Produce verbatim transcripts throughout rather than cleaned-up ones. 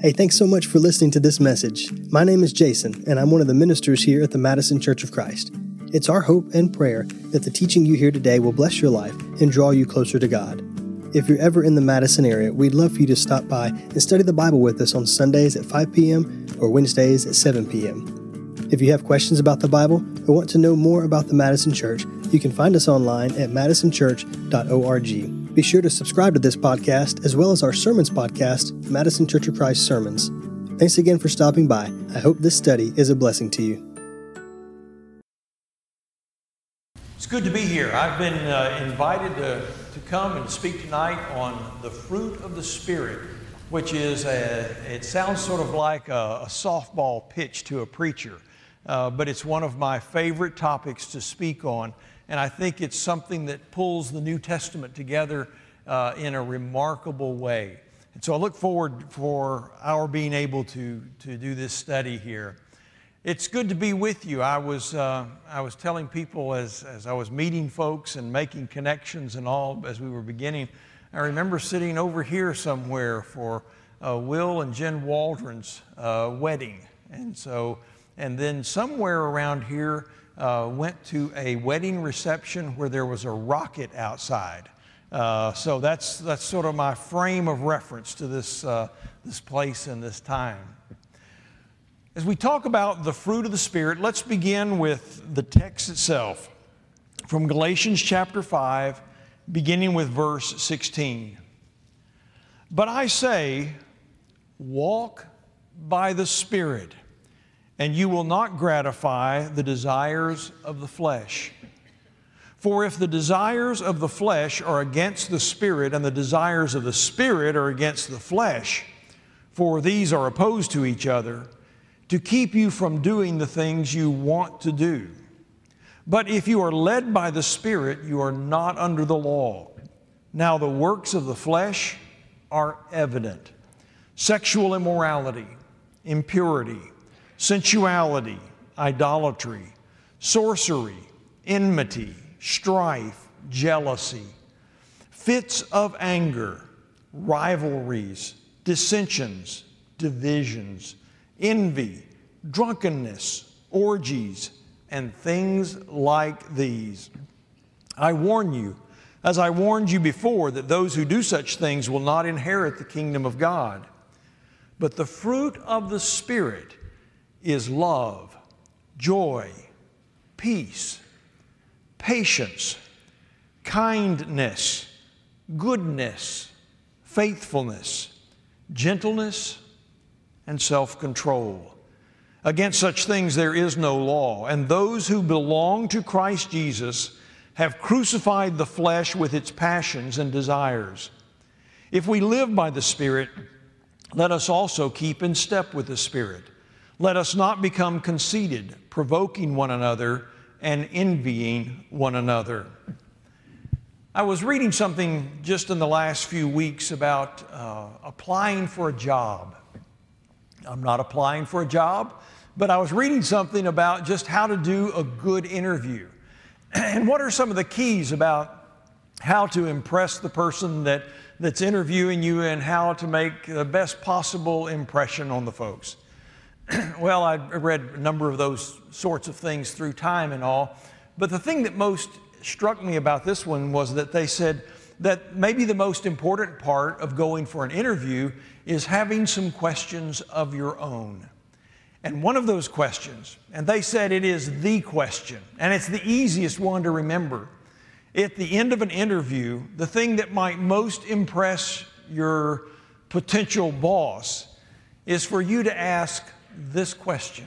Hey, thanks so much for listening to this message. My name is Jason, and I'm one of the ministers here at the Madison Church of Christ. It's our hope and prayer that the teaching you hear today will bless your life and draw you closer to God. If you're ever in the Madison area, we'd love for you to stop by and study the Bible with us on Sundays at five p.m. or Wednesdays at seven p.m. If you have questions about the Bible or want to know more about the Madison Church, you can find us online at madison church dot org. Be sure to subscribe to this podcast as well as our sermons podcast, Madison Church of Christ Sermons. Thanks again for stopping by. I hope this study is a blessing to you. It's good to be here. I've been uh, invited to, to come and speak tonight on the fruit of the Spirit, which is, a, it sounds sort of like a, a softball pitch to a preacher, uh, but it's one of my favorite topics to speak on. And I think it's something that pulls the New Testament together uh, in a remarkable way. And so I look forward for our being able to, to do this study here. It's good to be with you. I was, uh, I was telling people as, as I was meeting folks and making connections and all as we were beginning, I remember sitting over here somewhere for uh, Will and Jen Waldron's uh, wedding. And so, and then somewhere around here, Uh, went to a wedding reception where there was a rocket outside. Uh, so that's that's sort of my frame of reference to this uh, this place and this time. As we talk about the fruit of the Spirit, let's begin with the text itself from Galatians chapter five, beginning with verse sixteen. But I say, walk by the Spirit, and you will not gratify the desires of the flesh. For if the desires of the flesh are against the Spirit, and the desires of the Spirit are against the flesh, for these are opposed to each other, to keep you from doing the things you want to do. But if you are led by the Spirit, you are not under the law. Now the works of the flesh are evident: sexual immorality, impurity, sensuality, idolatry, sorcery, enmity, strife, jealousy, fits of anger, rivalries, dissensions, divisions, envy, drunkenness, orgies, and things like these. I warn you, as I warned you before, that those who do such things will not inherit the kingdom of God. But the fruit of the Spirit is love, joy, peace, patience, kindness, goodness, faithfulness, gentleness, and self-control. Against such things there is no law, and those who belong to Christ Jesus have crucified the flesh with its passions and desires. If we live by the Spirit, let us also keep in step with the Spirit. Let us not become conceited, provoking one another and envying one another. I was reading something just in the last few weeks about uh, applying for a job. I'm not applying for a job, but I was reading something about just how to do a good interview. And what are some of the keys about how to impress the person that, that's interviewing you and how to make the best possible impression on the folks? Well, I read a number of those sorts of things through time and all, but the thing that most struck me about this one was that they said that maybe the most important part of going for an interview is having some questions of your own. And one of those questions, and they said it is the question, and it's the easiest one to remember. At the end of an interview, the thing that might most impress your potential boss is for you to ask this question.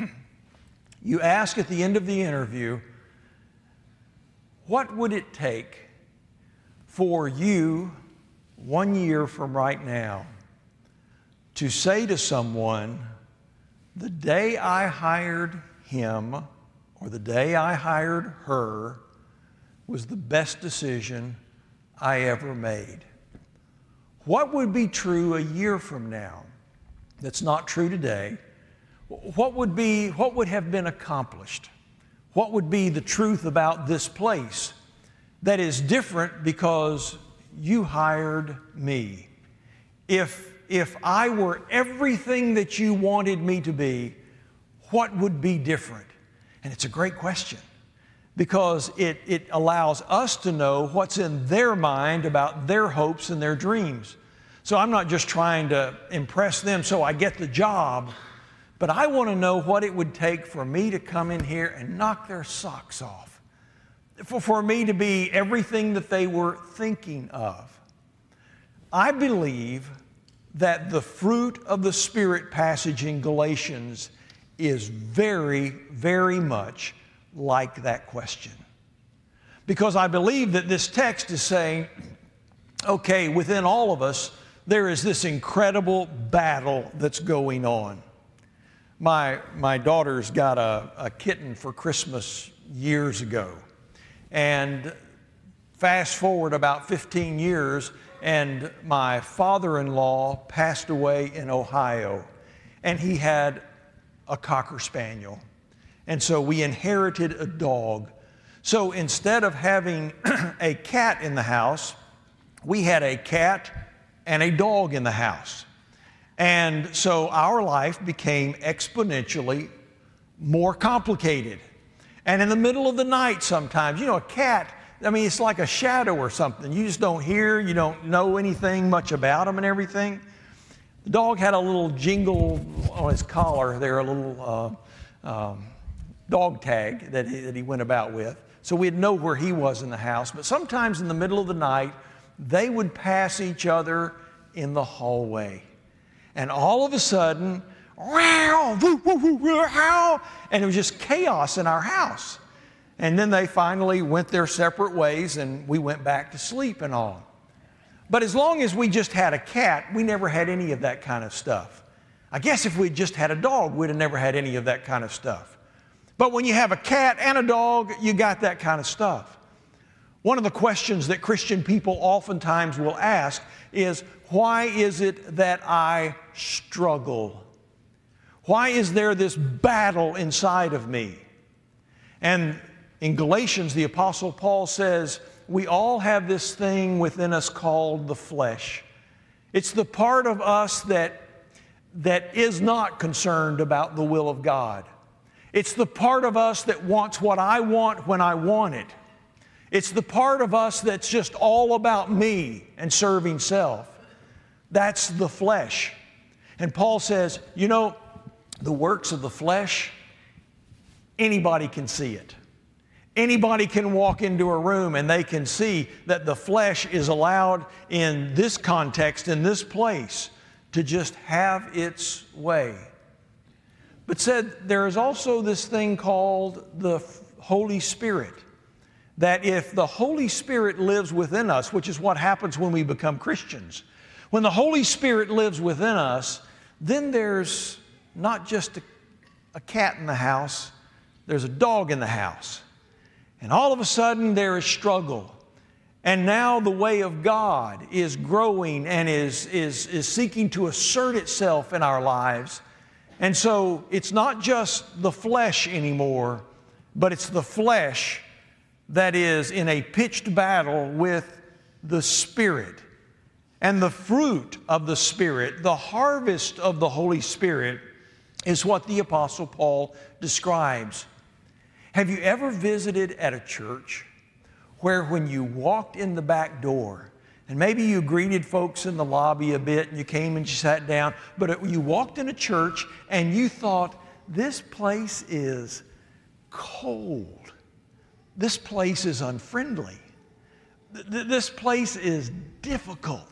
You ask at the end of the interview, what would it take for you one year from right now to say to someone, the day I hired him or the day I hired her was the best decision I ever made? What would be true a year from now that's not true today? What would be, what would have been accomplished? What would be the truth about this place that is different because you hired me? If if I were everything that you wanted me to be, what would be different? And it's a great question, because it, it allows us to know what's in their mind about their hopes and their dreams. So I'm not just trying to impress them so I get the job, but I want to know what it would take for me to come in here and knock their socks off, for, for me to be everything that they were thinking of. I believe that the fruit of the Spirit passage in Galatians is very, very much like that question. Because I believe that this text is saying, okay, within all of us, there is this incredible battle that's going on. My, my daughter's got a, a kitten for Christmas years ago. And fast forward about fifteen years, and my father-in-law passed away in Ohio. And he had a Cocker Spaniel. And so we inherited a dog. So instead of having a cat in the house, we had a cat and a dog in the house. And so our life became exponentially more complicated. And in the middle of the night sometimes, you know, a cat, I mean, it's like a shadow or something. You just don't hear, you don't know anything much about them and everything. The dog had a little jingle on his collar there, a little uh, um, dog tag that he, that he went about with. So we'd know where he was in the house. But sometimes in the middle of the night, they would pass each other in the hallway. And all of a sudden, wow, woo, woo, woo, woo, how, and it was just chaos in our house. And then they finally went their separate ways, and we went back to sleep and all. But as long as we just had a cat, we never had any of that kind of stuff. I guess if we just had a dog, we'd have never had any of that kind of stuff. But when you have a cat and a dog, you got that kind of stuff. One of the questions that Christian people oftentimes will ask is, why is it that I struggle? Why is there this battle inside of me? And in Galatians, the Apostle Paul says, we all have this thing within us called the flesh. It's the part of us that, that is not concerned about the will of God. It's the part of us that wants what I want when I want it. It's the part of us that's just all about me and serving self. That's the flesh. And Paul says, you know, the works of the flesh, anybody can see it. Anybody can walk into a room and they can see that the flesh is allowed in this context, in this place, to just have its way. But said there is also this thing called the Holy Spirit. That if the Holy Spirit lives within us, which is what happens when we become Christians, when the Holy Spirit lives within us, then there's not just a, a cat in the house, there's a dog in the house. And all of a sudden there is struggle. And now the way of God is growing and is, is, is seeking to assert itself in our lives. And so it's not just the flesh anymore, but it's the flesh that is in a pitched battle with the Spirit. And the fruit of the Spirit, the harvest of the Holy Spirit, is what the Apostle Paul describes. Have you ever visited at a church where when you walked in the back door, and maybe you greeted folks in the lobby a bit and you came and you sat down, but you walked in a church and you thought, this place is cold. This place is unfriendly. This place is difficult.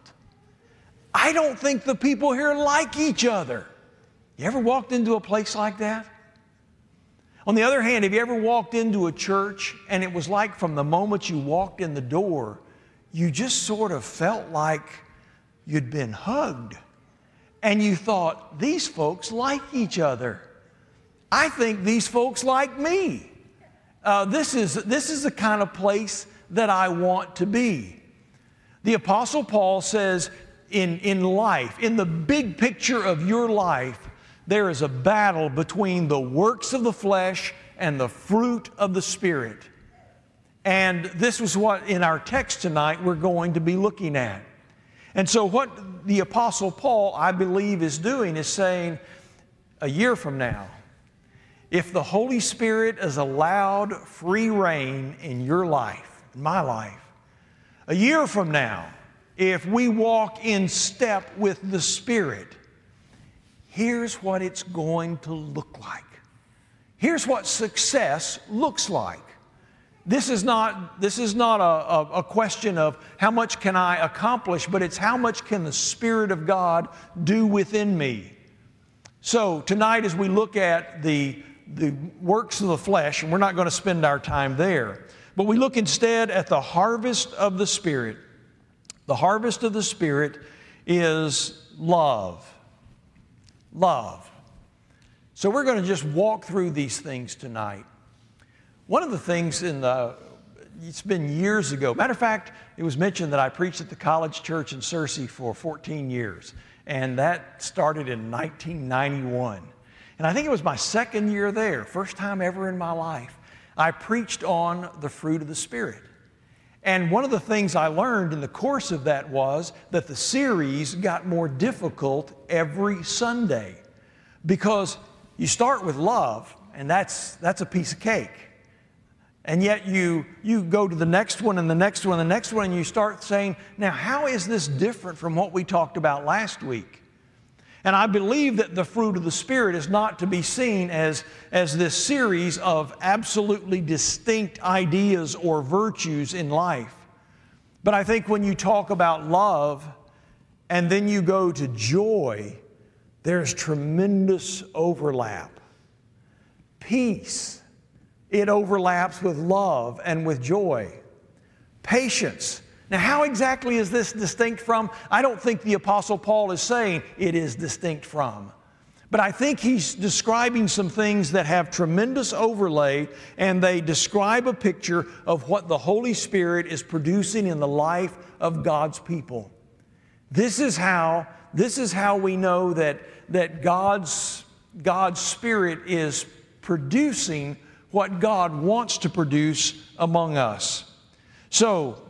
I don't think the people here like each other. You ever walked into a place like that? On the other hand, have you ever walked into a church and it was like from the moment you walked in the door, you just sort of felt like you'd been hugged. And you thought, these folks like each other. I think these folks like me. Uh, this is, this is the kind of place that I want to be. The Apostle Paul says in, in life, in the big picture of your life, there is a battle between the works of the flesh and the fruit of the Spirit. And this was what in our text tonight we're going to be looking at. And so what what the Apostle Paul, I believe, is doing is saying, a year from now, if the Holy Spirit is allowed free reign in your life, in my life, a year from now, if we walk in step with the Spirit, here's what it's going to look like. Here's what success looks like. This is not, this is not a, a, a question of how much can I accomplish, but it's how much can the Spirit of God do within me. So tonight as we look at the, the works of the flesh, and we're not going to spend our time there, but we look instead at the harvest of the Spirit. The harvest of the Spirit is love. Love. So we're going to just walk through these things tonight. One of the things in the, it's been years ago. Matter of fact, it was mentioned that I preached at the College Church in Searcy for fourteen years. And that started in nineteen ninety-one. And I think it was my second year there, first time ever in my life. I preached on the fruit of the Spirit. And one of the things I learned in the course of that was that the series got more difficult every Sunday. Because you start with love, and that's, that's a piece of cake. And yet you, you go to the next one and the next one and the next one, and you start saying, now how is this different from what we talked about last week? And I believe that the fruit of the Spirit is not to be seen as, as this series of absolutely distinct ideas or virtues in life. But I think when you talk about love and then you go to joy, there's tremendous overlap. Peace, it overlaps with love and with joy. Patience. Now, how exactly is this distinct from? I don't think the Apostle Paul is saying it is distinct from. But I think he's describing some things that have tremendous overlay, and they describe a picture of what the Holy Spirit is producing in the life of God's people. This is how, this is how we know that, that God's, God's Spirit is producing what God wants to produce among us. So,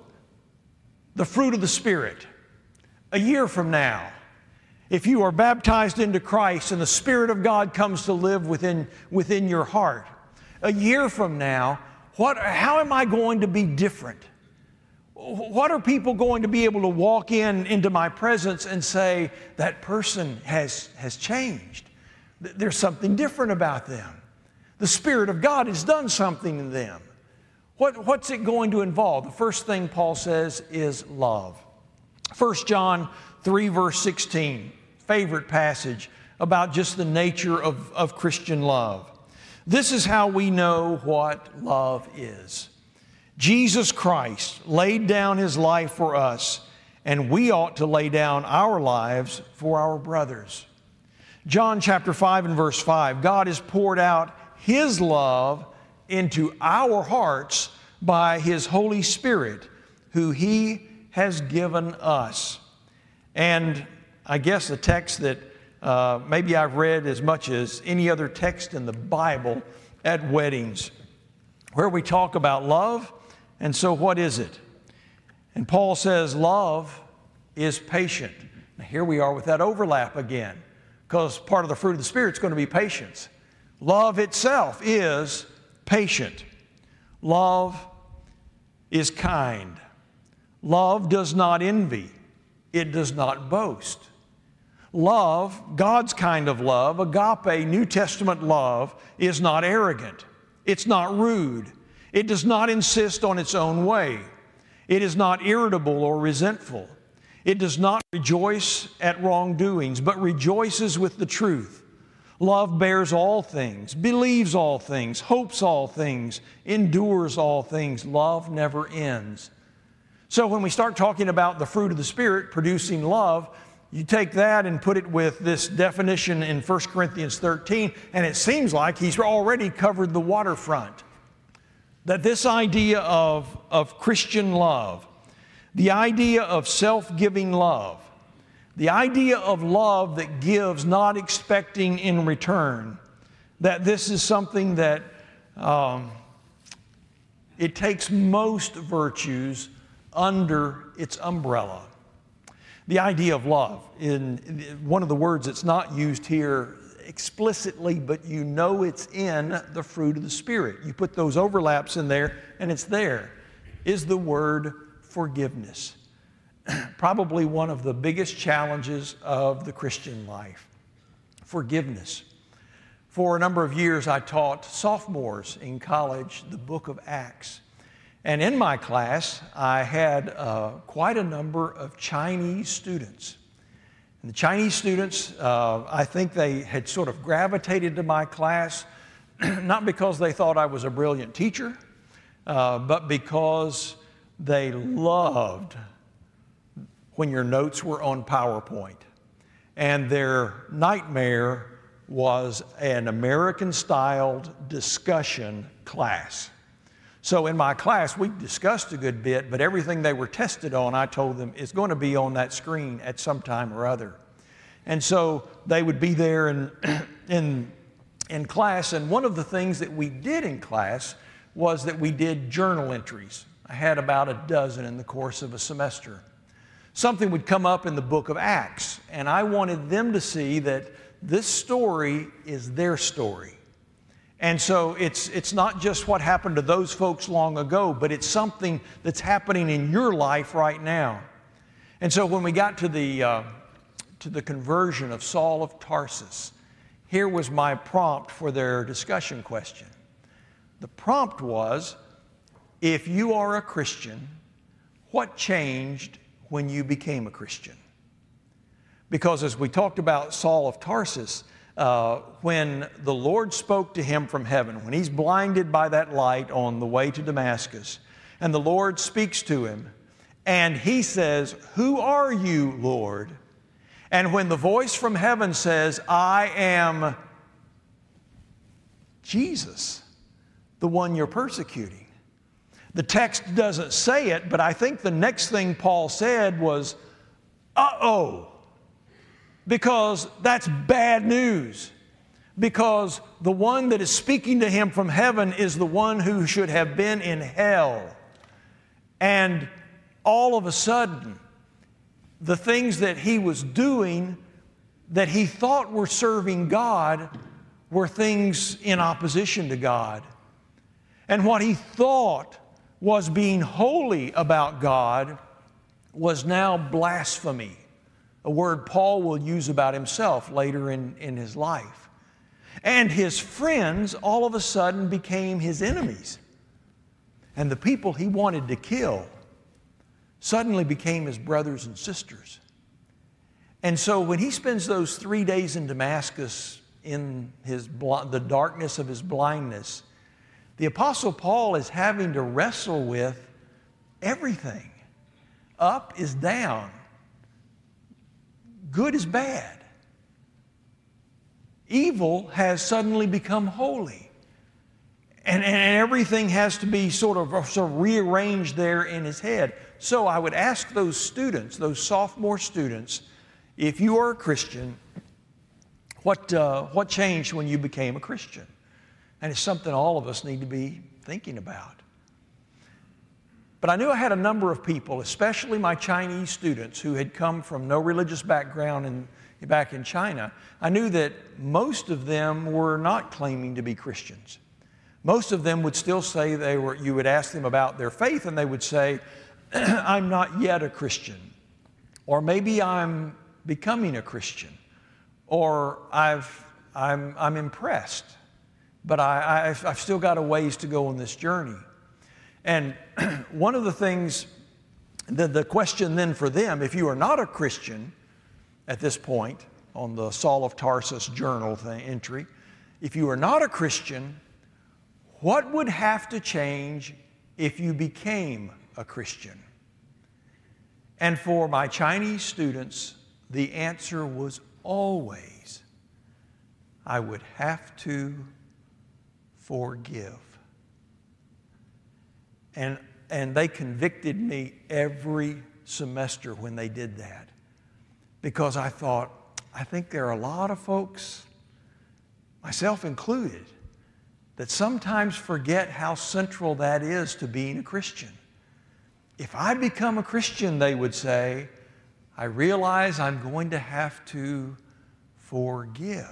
the fruit of the Spirit. A year from now, if you are baptized into Christ and the Spirit of God comes to live within, within your heart, a year from now, what, how am I going to be different? What are people going to be able to walk in into my presence and say, that person has, has changed? There's something different about them. The Spirit of God has done something in them. What, what's it going to involve? The first thing Paul says is love. First John three, verse sixteen, favorite passage about just the nature of, of Christian love. This is how we know what love is. Jesus Christ laid down His life for us, and we ought to lay down our lives for our brothers. John chapter five and verse five, God has poured out His love into our hearts by His Holy Spirit, who He has given us. And I guess the text that uh, maybe I've read as much as any other text in the Bible at weddings, where we talk about love. And so what is it? And Paul says love is patient. Now here we are with that overlap again, because part of the fruit of the Spirit is going to be patience. Love itself is patient. Love is kind. Love does not envy. It does not boast. Love, God's kind of love, agape, New Testament love, is not arrogant. It's not rude. It does not insist on its own way. It is not irritable or resentful. It does not rejoice at wrongdoings, but rejoices with the truth. Love bears all things, believes all things, hopes all things, endures all things. Love never ends. So when we start talking about the fruit of the Spirit producing love, you take that and put it with this definition in First Corinthians thirteen, and it seems like he's already covered the waterfront. That this idea of, of Christian love, the idea of self-giving love, the idea of love that gives, not expecting in return, that this is something that um, it takes most virtues under its umbrella. The idea of love, in one of the words that's not used here explicitly, but you know it's in the fruit of the Spirit. You put those overlaps in there and it's there, is the word forgiveness. Probably one of the biggest challenges of the Christian life. Forgiveness. For a number of years, I taught sophomores in college the book of Acts. And in my class, I had uh, quite a number of Chinese students. And the Chinese students, uh, I think they had sort of gravitated to my class, not because they thought I was a brilliant teacher, uh, but because they loved when your notes were on PowerPoint. And their nightmare was an American-styled discussion class. So in my class, we discussed a good bit, but everything they were tested on, I told them, is going to be on that screen at some time or other. And so they would be there in, in, in class, and one of the things that we did in class was that we did journal entries. I had about a dozen in the course of a semester. Something would come up in the book of Acts, and I wanted them to see that this story is their story. And so it's, it's not just what happened to those folks long ago, but it's something that's happening in your life right now. And so when we got to the, uh, to the conversion of Saul of Tarsus, here was my prompt for their discussion question. The prompt was, if you are a Christian, what changed when you became a Christian? Because as we talked about Saul of Tarsus, Uh, when the Lord spoke to him from heaven, when he's blinded by that light on the way to Damascus, and the Lord speaks to him, and he says, "Who are you, Lord?" And when the voice from heaven says, "I am Jesus, the one you're persecuting." The text doesn't say it, but I think the next thing Paul said was, uh-oh. Because that's bad news. Because the one that is speaking to him from heaven is the one who should have been in hell. And all of a sudden, the things that he was doing that he thought were serving God were things in opposition to God. And what he thought was being holy about God was now blasphemy. A word Paul will use about himself later in, in his life. And his friends all of a sudden became his enemies. And the people he wanted to kill suddenly became his brothers and sisters. And so when he spends those three days in Damascus in his bl- the darkness of his blindness, the Apostle Paul is having to wrestle with everything. Up is down. Good is bad. Evil has suddenly become holy. And, and everything has to be sort of, sort of rearranged there in his head. So I would ask those students, those sophomore students, if you are a Christian, what, uh, what changed when you became a Christian? And it's something all of us need to be thinking about. But I knew I had a number of people, especially my Chinese students who had come from no religious background in, back in China. I knew that most of them were not claiming to be Christians. Most of them would still say they were, you would ask them about their faith and they would say, I'm not yet a Christian. Or maybe I'm becoming a Christian. Or I've, I'm, I'm impressed, but I, I've, I've still got a ways to go on this journey. And one of the things, the, the question then for them, if you are not a Christian at this point on the Saul of Tarsus journal thing, entry, if you are not a Christian, what would have to change if you became a Christian? And for my Chinese students, the answer was always, I would have to forgive. And, and they convicted me every semester when they did that. Because I thought, I think there are a lot of folks, myself included, that sometimes forget how central that is to being a Christian. If I become a Christian, they would say, I realize I'm going to have to forgive.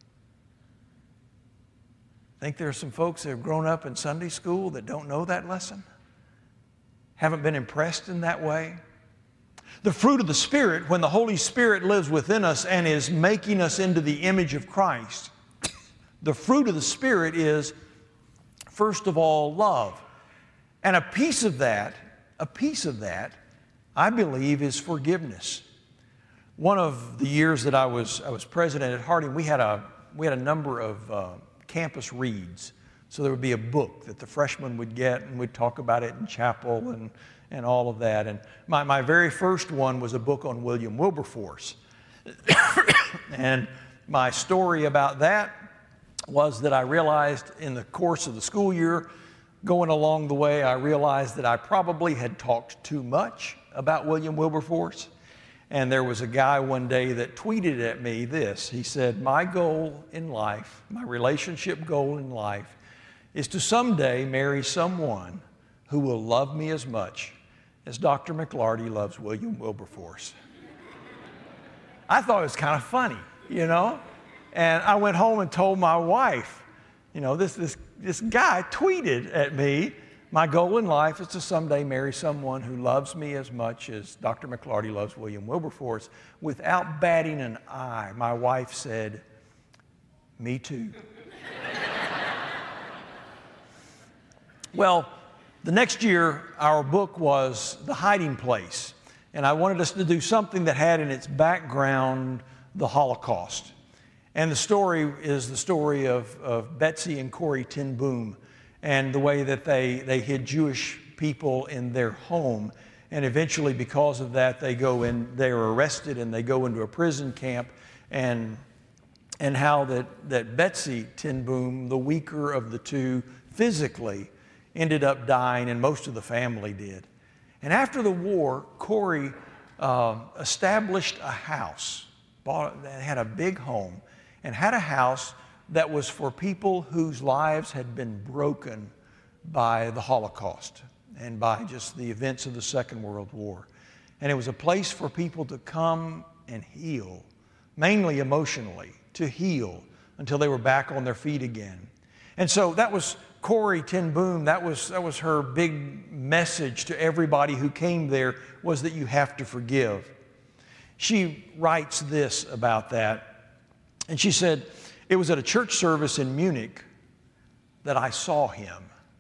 Think there are some folks that have grown up in Sunday school that don't know that lesson? Haven't been impressed in that way? The fruit of the Spirit, when the Holy Spirit lives within us and is making us into the image of Christ, the fruit of the Spirit is, first of all, love. And a piece of that, a piece of that, I believe, is forgiveness. One of the years that I was, I was president at Harding, we had a, we had a number of uh, campus reads. So there would be a book that the freshmen would get, and we'd talk about it in chapel and, and all of that. And my, my very first one was a book on William Wilberforce. And my story about that was that I realized in the course of the school year, going along the way, I realized that I probably had talked too much about William Wilberforce. And there was a guy one day that tweeted at me this. He said, "My goal in life, my relationship goal in life, is to someday marry someone who will love me as much as Doctor McLarty loves William Wilberforce." I thought it was kind of funny, you know? And I went home and told my wife, you know, this, this, this guy tweeted at me, "My goal in life is to someday marry someone who loves me as much as Doctor McLarty loves William Wilberforce." Without batting an eye, my wife said, "Me too." Well, the next year, our book was The Hiding Place, and I wanted us to do something that had in its background the Holocaust. And the story is the story of, of Betsy and Corrie ten Boom and the way that they, they hid Jewish people in their home. And eventually, because of that, they go in, they are arrested and they go into a prison camp, and, and how that, that Betsy ten Boom, the weaker of the two physically, ended up dying, and most of the family did. And after the war, Corrie uh, established a house, bought, had a big home, and had a house that was for people whose lives had been broken by the Holocaust and by just the events of the Second World War. And it was a place for people to come and heal, mainly emotionally, to heal until they were back on their feet again. And so that was Corrie ten Boom. That was, that was her big message to everybody who came there, was that you have to forgive. She writes this about that. And she said, "It was at a church service in Munich that I saw him.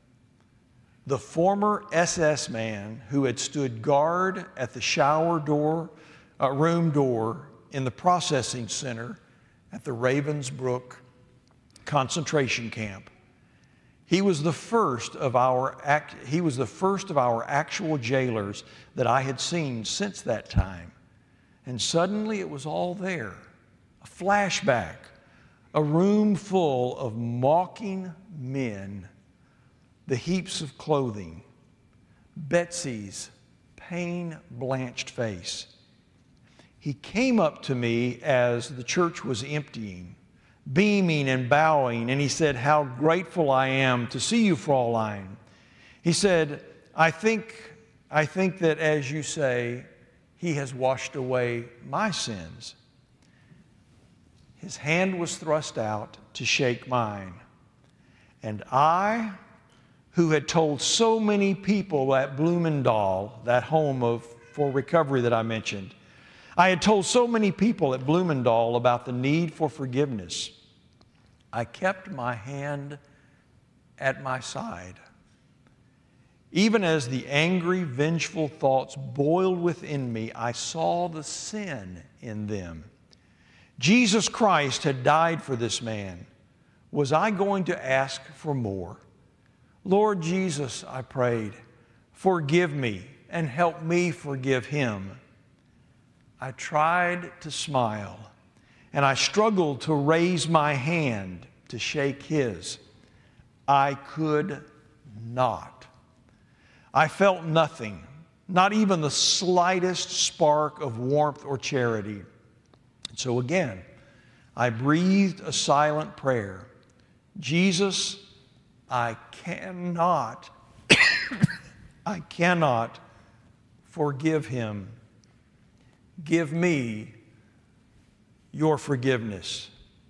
The former S S man who had stood guard at the shower door, uh, room door in the processing center at the Ravensbrück concentration camp. He was the first of our act, he was the first of our actual jailers that I had seen since that time. And suddenly it was all there, a flashback, a room full of mocking men, the heaps of clothing, Betsy's pain-blanched face. He came up to me as the church was emptying, beaming and bowing, and he said, 'How grateful I am to see you, Fraulein.' He said, I think, I think that, as you say, he has washed away my sins." His hand was thrust out to shake mine. And I, who had told so many people at Blumendahl, that home of, for recovery that I mentioned, I had told so many people at Blumendahl about the need for forgiveness. I kept my hand at my side. Even as the angry, vengeful thoughts boiled within me, I saw the sin in them. Jesus Christ had died for this man. Was I going to ask for more? Lord Jesus, I prayed, forgive me and help me forgive him. I tried to smile, and I struggled to raise my hand to shake his. I could not. I felt nothing, not even the slightest spark of warmth or charity. So again, I breathed a silent prayer. Jesus, I cannot, I cannot forgive him. give me your forgiveness.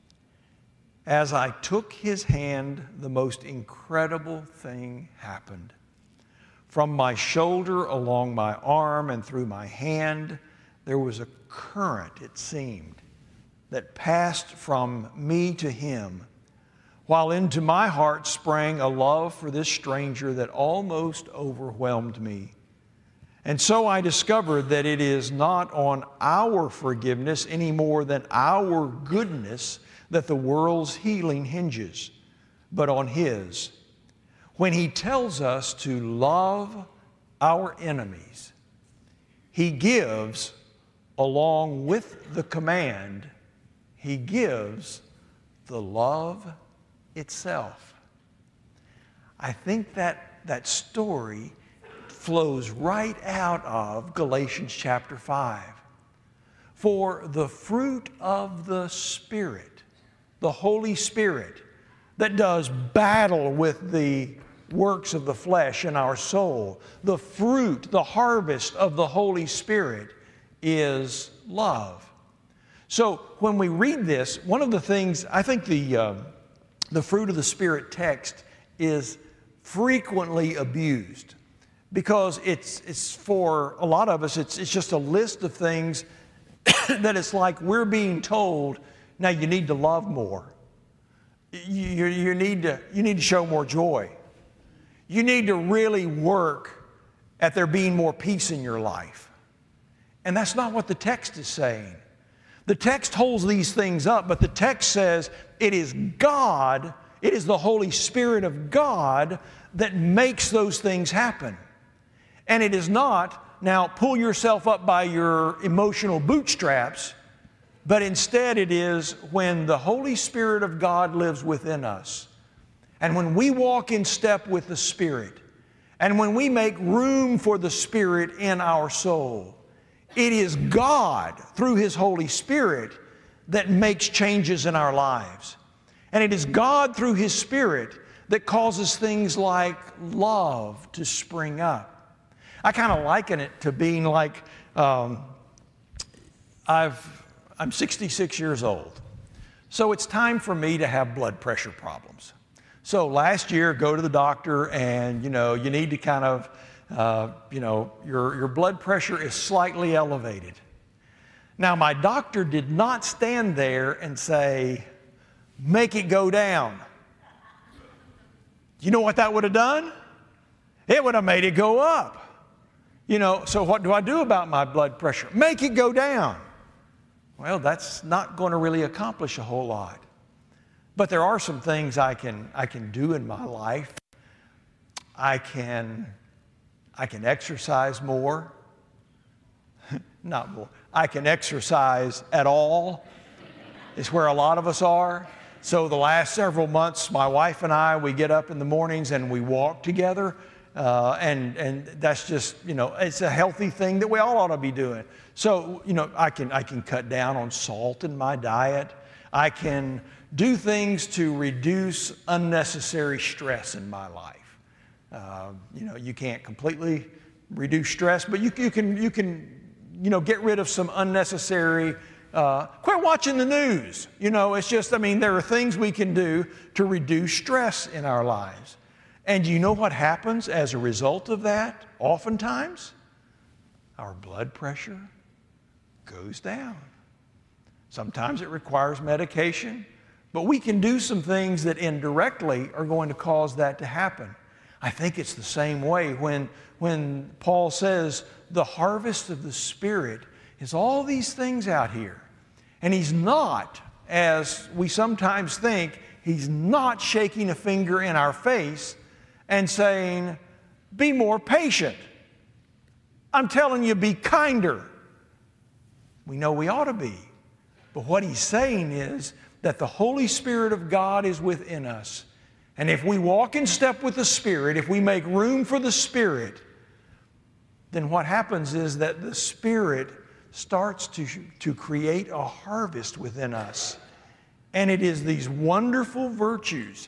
As I took his hand, the most incredible thing happened. From my shoulder, along my arm, and through my hand, there was a current, it seemed, that passed from me to him, while into my heart sprang a love for this stranger that almost overwhelmed me. And so I discovered that it is not on our forgiveness any more than our goodness that the world's healing hinges, but on his. When he tells us to love our enemies, he gives, along with the command, he gives the love itself. I think that that story flows right out of Galatians chapter five. For the fruit of the Spirit, the Holy Spirit, that does battle with the works of the flesh in our soul, the fruit, the harvest of the Holy Spirit is love. So when we read this, one of the things, I think the, uh, the fruit of the Spirit text is frequently abused because it's, it's for a lot of us, it's, it's just a list of things that it's like we're being told, now you need to love more. You, you, need to, you need to show more joy. You need to really work at there being more peace in your life. And that's not what the text is saying. The text holds these things up, but the text says it is God, it is the Holy Spirit of God that makes those things happen. And it is not, now pull yourself up by your emotional bootstraps, but instead it is when the Holy Spirit of God lives within us. And when we walk in step with the Spirit, and when we make room for the Spirit in our soul, it is God, through His Holy Spirit, that makes changes in our lives. And it is God, through His Spirit, that causes things like love to spring up. I kind of liken it to being like, um, I've, I'm sixty-six years old. So it's time for me to have blood pressure problems. So last year, go to the doctor and, you know, you need to kind of, uh, you know, your, your blood pressure is slightly elevated. Now, my doctor did not stand there and say, make it go down. You know what that would have done? It would have made it go up. You know, so what do I do about my blood pressure? Make it go down. Well, that's not going to really accomplish a whole lot. But there are some things I can, I can do in my life. I can, I can exercise more. Not more. I can exercise at all. It's where a lot of us are. So the last several months, my wife and I, we get up in the mornings and we walk together. Uh, and, and that's just, you know, it's a healthy thing that we all ought to be doing. So, you know, I can, I can cut down on salt in my diet. I can do things to reduce unnecessary stress in my life. Uh, you know, you can't completely reduce stress, but you, you can, you can, you know, get rid of some unnecessary, uh, quit watching the news. You know, it's just, I mean, there are things we can do to reduce stress in our lives. And you know what happens as a result of that? Oftentimes, our blood pressure goes down. Sometimes it requires medication, but we can do some things that indirectly are going to cause that to happen. I think it's the same way when, when Paul says the harvest of the Spirit is all these things out here. And he's not, as we sometimes think, he's not shaking a finger in our face and saying, be more patient. I'm telling you, be kinder. We know we ought to be. But what he's saying is that the Holy Spirit of God is within us. And if we walk in step with the Spirit, if we make room for the Spirit, then what happens is that the Spirit starts to, to create a harvest within us. And it is these wonderful virtues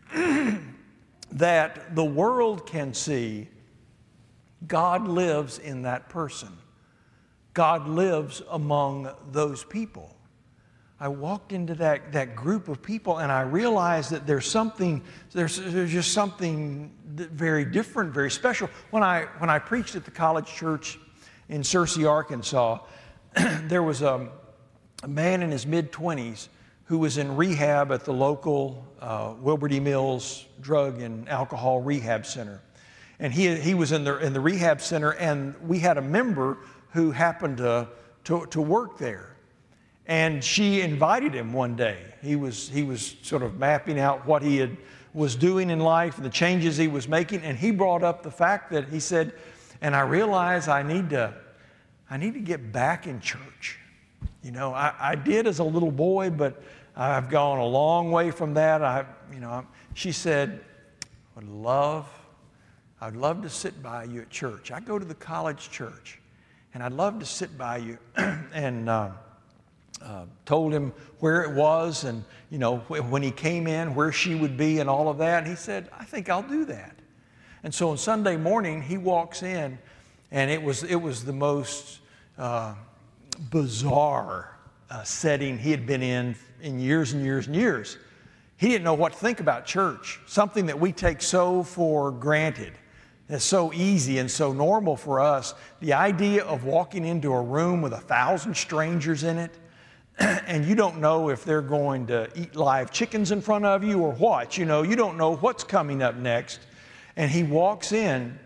that the world can see God lives in that person. God lives among those people. I walked into that, that group of people and I realized that there's something, there's, there's just something very different, very special. When I, when I preached at the college church in Searcy, Arkansas, there was a, a man in his mid-twenties who was in rehab at the local uh, Wilbur D. Mills Drug and Alcohol Rehab Center. And he, he was in the, in the rehab center, and we had a member who happened to, to, to work there. And she invited him one day. He was, he was sort of mapping out what he had, was doing in life and the changes he was making. And he brought up the fact that he said, and I realize I need to, I need to get back in church. You know, I, I did as a little boy, but I've gone a long way from that. I, you know, she said, I would love, I'd love to sit by you at church. I go to the college church, and I'd love to sit by you and, uh, Uh, told him where it was and, you know, wh- when he came in, where she would be and all of that. And he said, I think I'll do that. And so on Sunday morning, he walks in, and it was, it was the most uh, bizarre uh, setting he had been in in years and years and years. He didn't know what to think about church, something that we take so for granted. It's so easy and so normal for us. The idea of walking into a room with a thousand strangers in it, and you don't know if they're going to eat live chickens in front of you or what. You know, you don't know what's coming up next. And he walks in,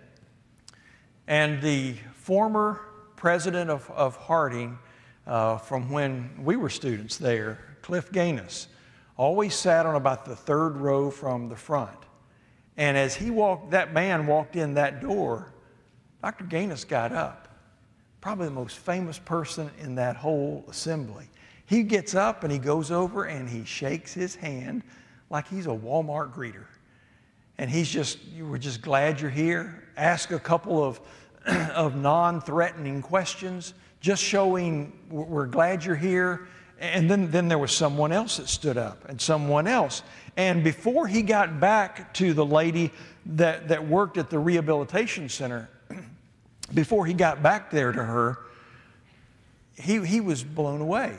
and the former president of, of Harding, uh, from when we were students there, Cliff Gaines, always sat on about the third row from the front. And as he walked, that man walked in that door, Doctor Gaines got up, probably the most famous person in that whole assembly. He gets up and he goes over and he shakes his hand like he's a Walmart greeter. And he's just, you were just glad you're here. Ask a couple of, of non-threatening questions, just showing we're glad you're here. And then, then there was someone else that stood up and someone else. And before he got back to the lady that, that worked at the rehabilitation center, before he got back there to her, he, he was blown away.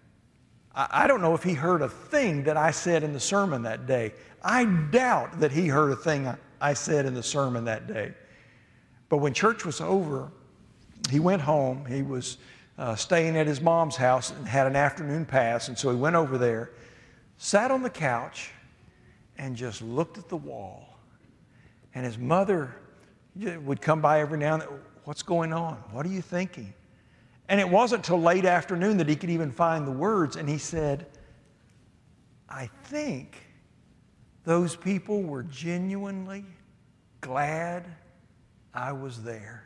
I don't know if he heard a thing that I said in the sermon that day. I doubt that he heard a thing I said in the sermon that day. But when church was over, he went home. He was uh, staying at his mom's house and had an afternoon pass. And so he went over there, sat on the couch, and just looked at the wall. And his mother would come by every now and then. What's going on? What are you thinking? And it wasn't till late afternoon that he could even find the words. And he said, I think those people were genuinely glad I was there.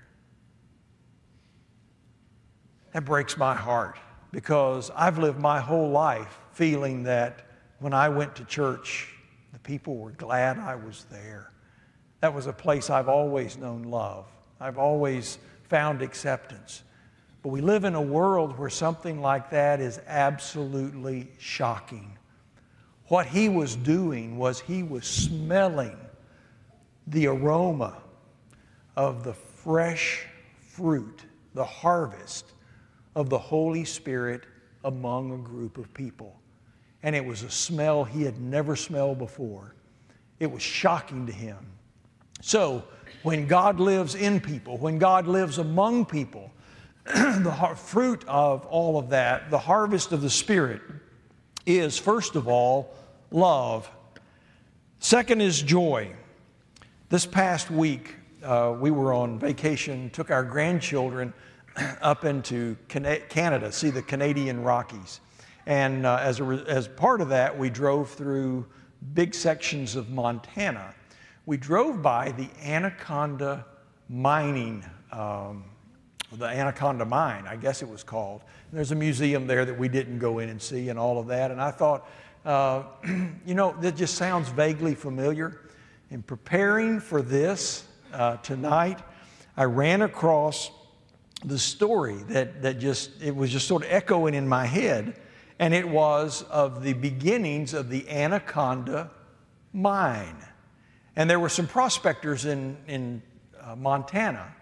That breaks my heart, because I've lived my whole life feeling that when I went to church, the people were glad I was there. That was a place I've always known love. I've always found acceptance. But we live in a world where something like that is absolutely shocking. What he was doing was he was smelling the aroma of the fresh fruit, the harvest of the Holy Spirit among a group of people. And it was a smell he had never smelled before. It was shocking to him. So, when God lives in people, when God lives among people, the fruit of all of that, the harvest of the Spirit, is, first of all, love. Second is joy. This past week, uh, we were on vacation, took our grandchildren up into Canada, see the Canadian Rockies. And uh, as, a, as part of that, we drove through big sections of Montana. We drove by the Anaconda mining um, the Anaconda Mine, I guess it was called. And there's a museum there that we didn't go in and see and all of that. And I thought, uh, you know, that just sounds vaguely familiar. In preparing for this uh, tonight, I ran across the story that, that just, it was just sort of echoing in my head. And it was of the beginnings of the Anaconda Mine. And there were some prospectors in, in uh, Montana.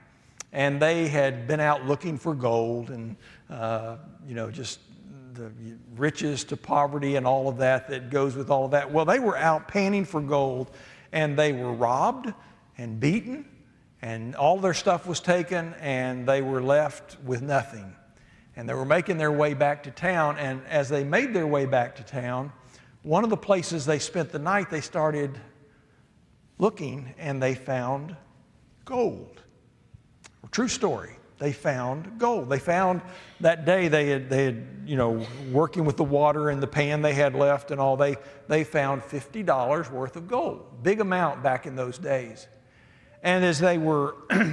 And they had been out looking for gold and, uh, you know, just the riches to poverty and all of that that goes with all of that. Well, they were out panning for gold, and they were robbed and beaten, and all their stuff was taken, and they were left with nothing. And they were making their way back to town, and as they made their way back to town, one of the places they spent the night, they started looking, and they found gold. True story. They found gold. They found that day they had, they had, you know, working with the water in the pan they had left and all, they, they found fifty dollars worth of gold. Big amount back in those days. And as they were,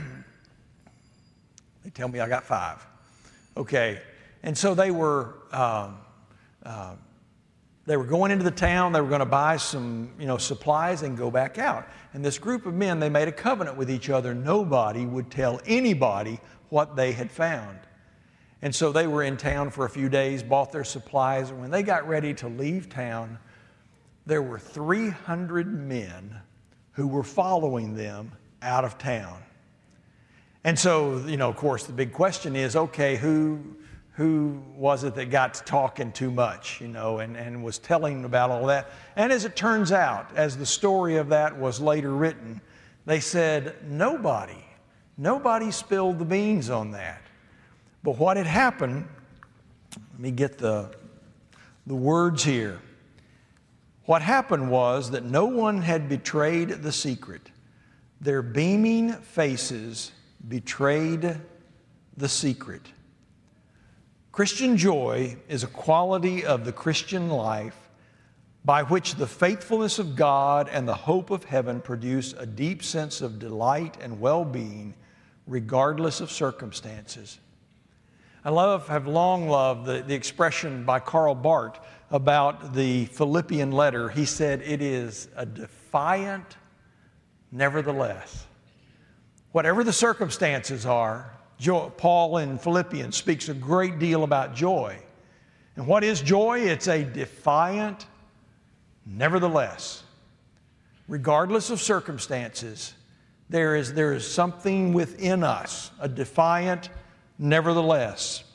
they tell me I got five. Okay. And so they were, um, uh, they were going into the town. They were going to buy some, you know, supplies and go back out. And this group of men, they made a covenant with each other. Nobody would tell anybody what they had found. And so they were in town for a few days, bought their supplies, and when they got ready to leave town, there were three hundred men who were following them out of town. And so, you know, of course, the big question is, okay, who, who was it that got to talking too much, you know, and, and was telling about all that? And as it turns out, as the story of that was later written, they said nobody, nobody spilled the beans on that. But what had happened, let me get the, the words here. What happened was that no one had betrayed the secret. Their beaming faces betrayed the secret. Christian joy is a quality of the Christian life by which the faithfulness of God and the hope of heaven produce a deep sense of delight and well-being regardless of circumstances. I love, have long loved the, the expression by Karl Barth about the Philippian letter. He said, it is a defiant nevertheless. Whatever the circumstances are, joy, Paul in Philippians speaks a great deal about joy. And what is joy? It's a defiant nevertheless. Regardless of circumstances, there is, there is something within us, a defiant nevertheless.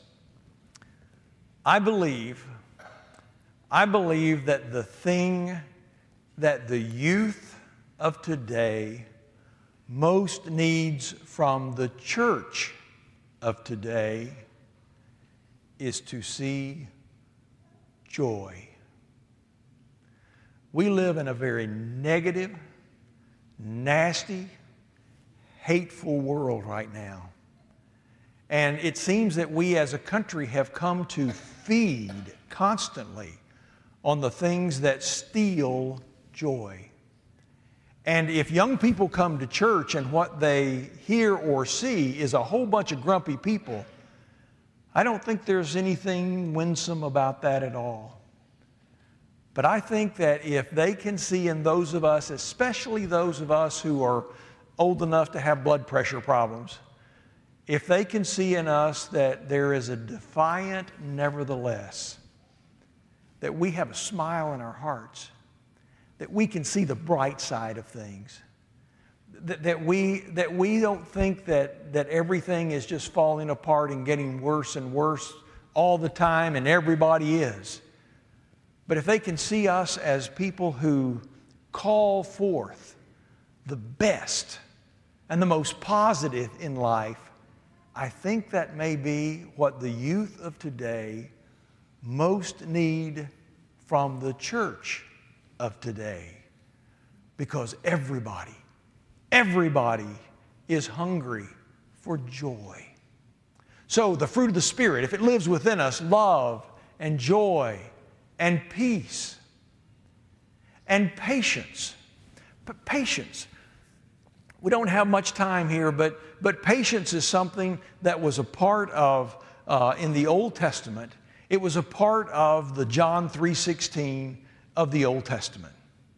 I believe, I believe that the thing that the youth of today most needs from the church of today is to see joy. We live in a very negative, nasty, hateful world right now. And it seems that we as a country have come to feed constantly on the things that steal joy. And if young people come to church and what they hear or see is a whole bunch of grumpy people, I don't think there's anything winsome about that at all. But I think that if they can see in those of us, especially those of us who are old enough to have blood pressure problems, if they can see in us that there is a defiant nevertheless, that we have a smile in our hearts, that we can see the bright side of things, that, that, we, that we don't think that, that everything is just falling apart and getting worse and worse all the time, and everybody is. But if they can see us as people who call forth the best and the most positive in life, I think that may be what the youth of today most need from the church of today. Because everybody, everybody is hungry for joy. So the fruit of the Spirit, if it lives within us, love and joy and peace and patience. But patience. We don't have much time here, but, but patience is something that was a part of, uh, in the Old Testament, it was a part of the John three sixteen of the Old Testament.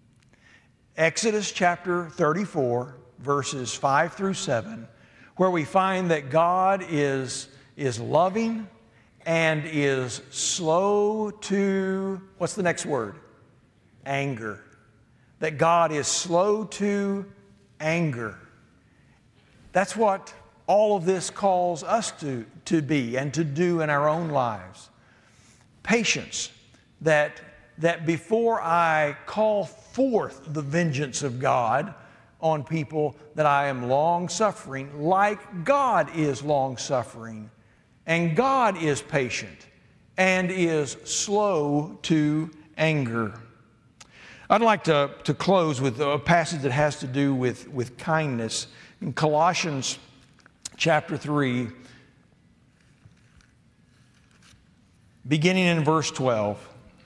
Exodus chapter thirty-four, verses five through seven, where we find that God is, is loving and is slow to, what's the next word? Anger. That God is slow to anger. That's what all of this calls us to, to be and to do in our own lives. Patience, that, that before I call forth the vengeance of God on people, that I am long-suffering like God is long-suffering, and God is patient and is slow to anger. I'd like to, to close with a passage that has to do with, with kindness. In Colossians chapter three, beginning in verse twelve.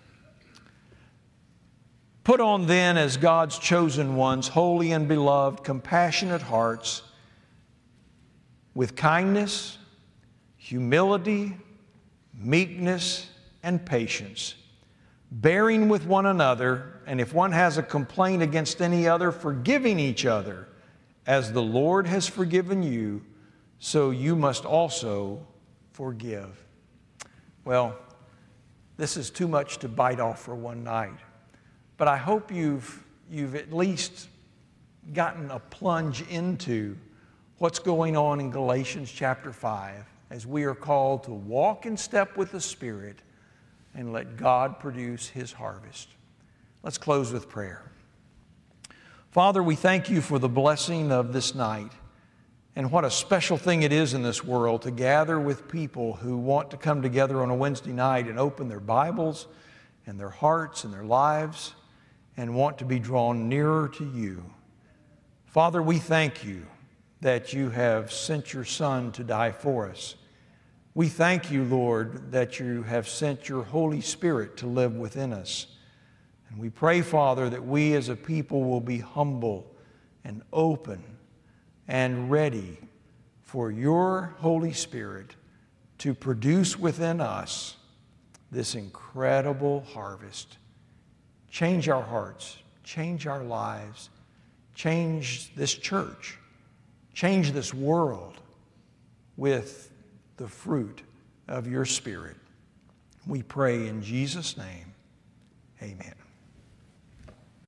Put on then as God's chosen ones, holy and beloved, compassionate hearts, with kindness, humility, meekness, and patience, bearing with one another, and if one has a complaint against any other, forgiving each other, as the Lord has forgiven you, so you must also forgive. Well, this is too much to bite off for one night. But I hope you've, you've at least gotten a plunge into what's going on in Galatians chapter five, as we are called to walk in step with the Spirit and let God produce His harvest. Let's close with prayer. Father, we thank you for the blessing of this night, and what a special thing it is in this world to gather with people who want to come together on a Wednesday night and open their Bibles and their hearts and their lives and want to be drawn nearer to you. Father, we thank you that you have sent your Son to die for us. We thank you, Lord, that you have sent your Holy Spirit to live within us. And we pray, Father, that we as a people will be humble and open and ready for your Holy Spirit to produce within us this incredible harvest. Change our hearts, change our lives, change this church, change this world with the fruit of your Spirit. We pray in Jesus' name, amen.